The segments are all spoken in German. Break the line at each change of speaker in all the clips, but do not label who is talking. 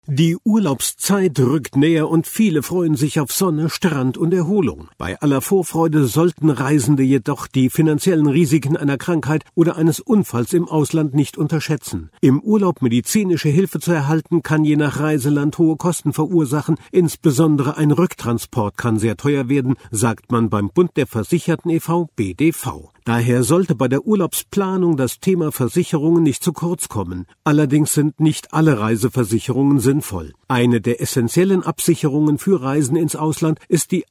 Die Urlaubszeit rückt näher und viele freuen sich auf Sonne, Strand und Erholung. Bei aller Vorfreude sollten Reisende jedoch die finanziellen Risiken einer Krankheit oder eines Unfalls im Ausland nicht unterschätzen. Im Urlaub medizinische Hilfe zu erhalten, kann je nach Reiseland hohe Kosten verursachen. Insbesondere ein Rücktransport kann sehr teuer werden, sagt man beim Bund der Versicherten e.V. BDV. Daher sollte bei der Urlaubsplanung das Thema Versicherungen nicht zu kurz kommen. Allerdings sind nicht alle Reiseversicherungen sinnvoll. Eine der essentiellen Absicherungen für Reisen ins Ausland ist die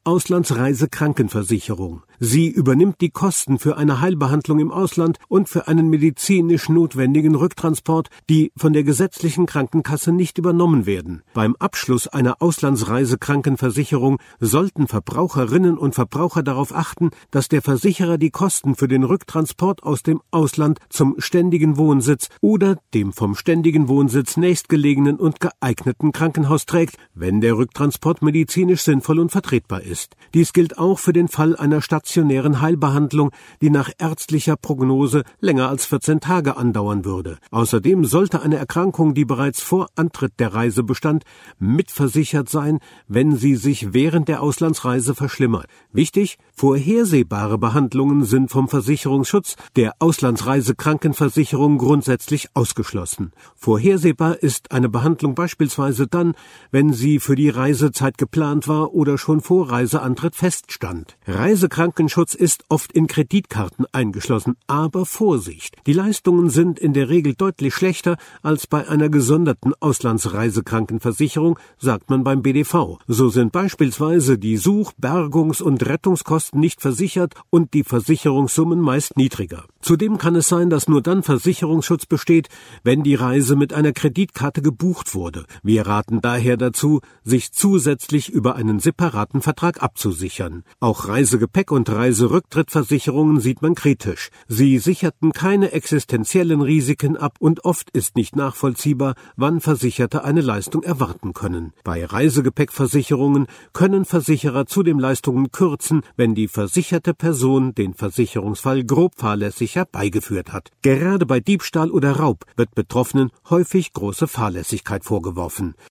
Auslandsreisekrankenversicherung. Sie übernimmt die Kosten für eine Heilbehandlung im Ausland und für einen medizinisch notwendigen Rücktransport, die von der gesetzlichen Krankenkasse nicht übernommen werden. Beim Abschluss einer Auslandsreisekrankenversicherung sollten Verbraucherinnen und Verbraucher darauf achten, dass der Versicherer die Kosten für den Rücktransport aus dem Ausland zum ständigen Wohnsitz oder dem vom ständigen Wohnsitz nächstgelegenen und geeigneten Krankenhaus trägt, wenn der Rücktransport medizinisch sinnvoll und vertretbar ist. Dies gilt auch für den Fall einer stationären Heilbehandlung, die nach ärztlicher Prognose länger als 14 Tage andauern würde. Außerdem sollte eine Erkrankung, die bereits vor Antritt der Reise bestand, mitversichert sein, wenn sie sich während der Auslandsreise verschlimmert. Wichtig: vorhersehbare Behandlungen sind vom Versicherungsschutz der Auslandsreisekrankenversicherung grundsätzlich ausgeschlossen. Vorhersehbar ist eine Behandlung beispielsweise dann, wenn sie für die Reisezeit geplant war oder schon vor Reiseantritt feststand. Reisekrankenschutz ist oft in Kreditkarten eingeschlossen, aber Vorsicht! Die Leistungen sind in der Regel deutlich schlechter als bei einer gesonderten Auslandsreisekrankenversicherung, sagt man beim BDV. So sind beispielsweise die Such-, Bergungs- und Rettungskosten nicht versichert und die Versicherungssummen meist niedriger. Zudem kann es sein, dass nur dann Versicherungsschutz besteht, wenn die Reise mit einer Kreditkarte gebucht wurde. Wir raten daher dazu, sich zusätzlich über einen separaten Vertrag abzusichern. Auch Reisegepäck- und Reiserücktrittversicherungen sieht man kritisch. Sie sicherten keine existenziellen Risiken ab und oft ist nicht nachvollziehbar, wann Versicherte eine Leistung erwarten können. Bei Reisegepäckversicherungen können Versicherer zudem Leistungen kürzen, wenn die versicherte Person den Versicherungsfall grob fahrlässig herbeigeführt hat. Gerade bei Diebstahl oder Raub wird Betroffenen häufig große Fahrlässigkeit vorgeworfen.